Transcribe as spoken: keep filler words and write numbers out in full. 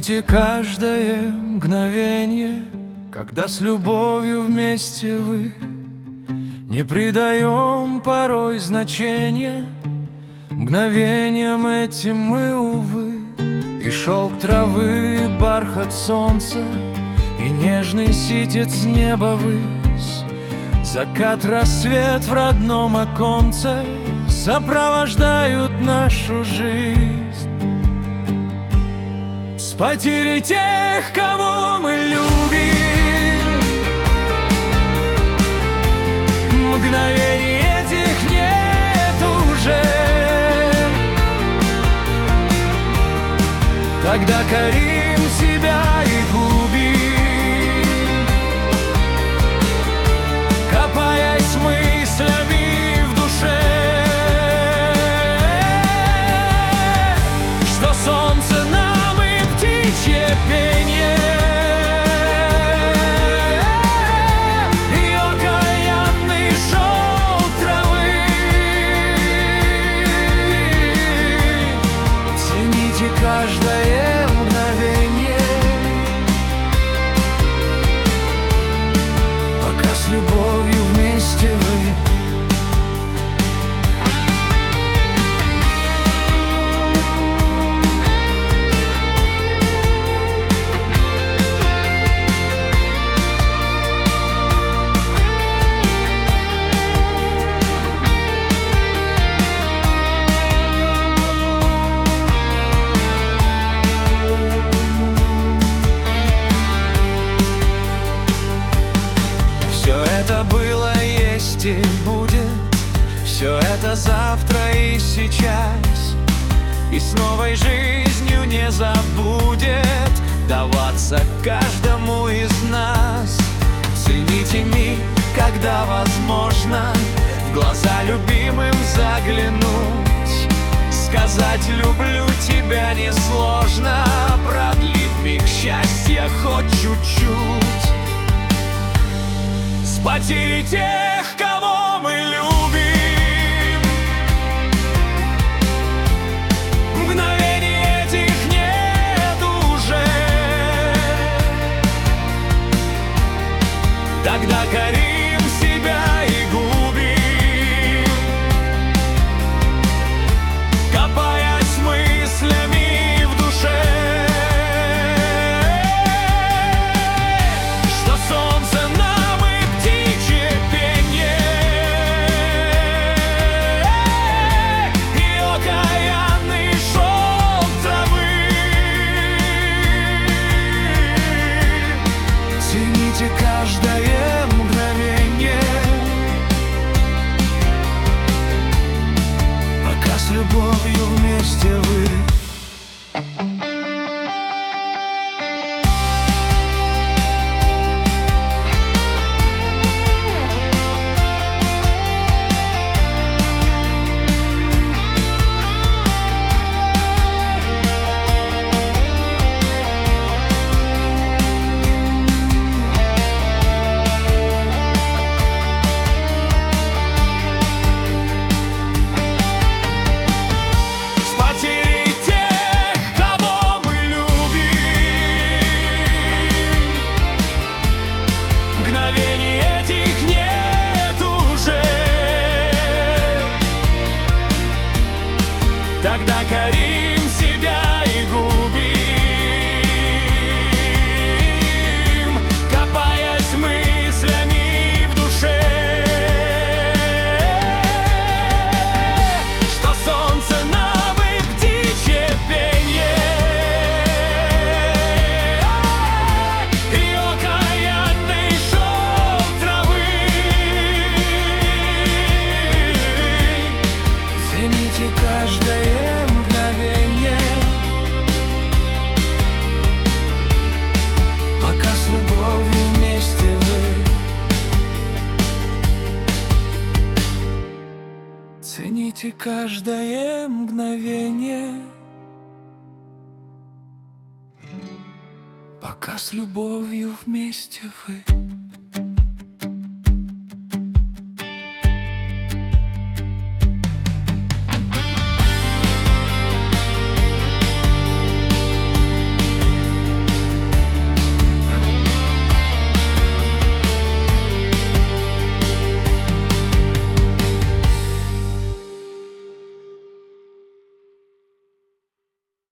Цените каждое мгновенье, когда с любовью вместе вы. Не придаем порой значения мгновениям этим мы, увы. И шелк травы, и бархат солнца, и нежный ситец неба высь, закат, рассвет в родном оконце сопровождают нашу жизнь. С потерей тех, кого мы любим, мгновений этих нет уже. Тогда корим себя и губим, копаясь мыслями в душе, что солнце нам и птичье пенье, и окаянный шелк травы. Цените каждое мгновенье, пока с любовью вместе вы. Все это было, есть и будет, все это завтра и сейчас, и с новой жизнью не забудет даваться каждому из нас. Цените миг, когда возможно в глаза любимым заглянуть, сказать люблю тебя несложно, продлив миг счастья хоть чуть-чуть. С потерей тех, кого мы любим, мгновений этих нет уже. Тогда корим себя и губим, копаясь мыслями в душе, что солнце нам и птичье пенье, и окаянный шелк травы. Цените каждое мгновенье, пока с любовью вместе вы. Мгновений этих нет уже. Тогда корим себя и губим, копаясь мыслями в душе, что солнце нам и птичье пенье, и окаянный шелк травы. Цените каждое мгновенье, пока с любовью вместе вы. Цените каждое мгновенье, пока с любовью вместе вы.